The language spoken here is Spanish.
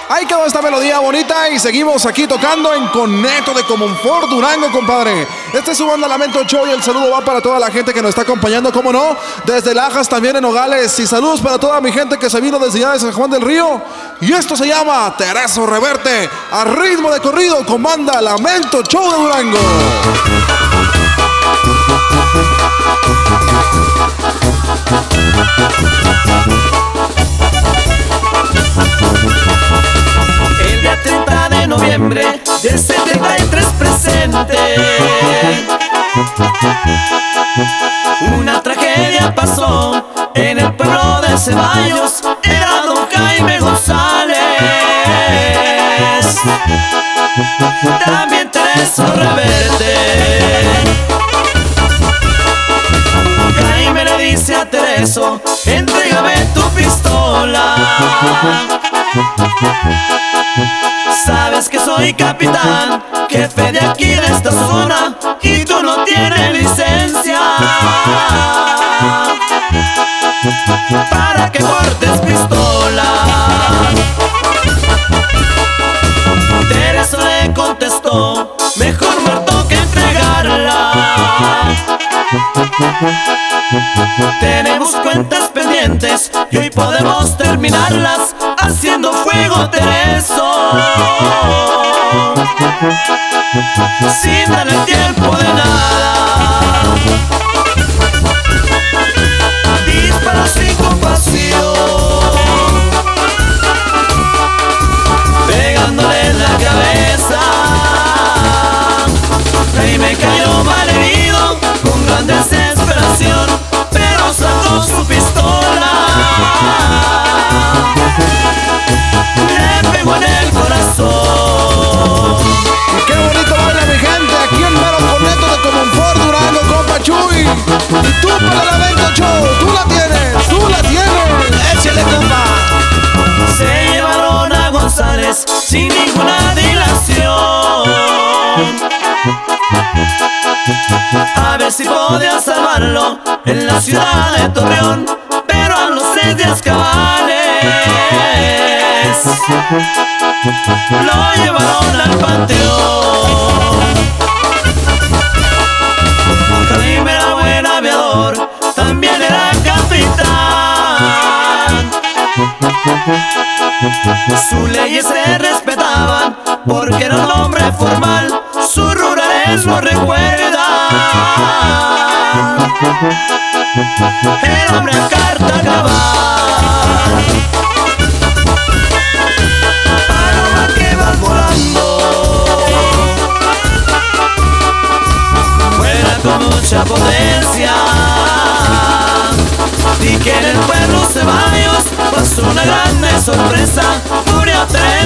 Ahí quedó esta melodía bonita y seguimos aquí tocando en Conecto de Comonfort Durango, compadre. Este es su banda Lamento Show y el saludo va para toda la gente que nos está acompañando, cómo no, desde Lajas, también en Nogales. Y saludos para toda mi gente que se vino desde allá de San Juan del Río. Y esto se llama Tereso Reverte, a ritmo de corrido con banda Lamento Show de Durango. El día 30 de noviembre del 73 presente, una tragedia pasó en el pueblo de Ceballos. Era don Jaime González, también Tereso Reverte. Jaime le dice a Tereso: entrégame tu pistola. Sabes que soy capitán, jefe de aquí de esta zona, y tú no tienes licencia para que portes pistola. Tereso le contestó: mejor muerto que entregarla. Tenemos cuentas pendientes y hoy podemos terminarlas haciendo fuego, Tereso, sin darle tiempo de nada. Dispara sin compasión, pegándole en la cabeza. Ahí me cayó mal herido con gran desesperación, pero sacó su pistola, le pegó en el corazón. Y qué bonito baila mi gente aquí en mero Conecto de Comonfort Durango, compa Chuy. Y tú para el Lamento Show, tú la tienes, échale, compa. Se llevaron a González sin ninguna dilación, a ver si podían salvarlo en la ciudad de Torreón, pero a los 6 días cabales lo llevaron al panteón. Jaime era buen aviador, también era capitán. Sus leyes se respetaban porque era un hombre formal, sus rurales lo recuerdan. El hombre a carta cabal, paloma que vas volando, vuela con mucha potencia. Y que en el pueblo Ceballos pasó una grande sorpresa, murió Tereso.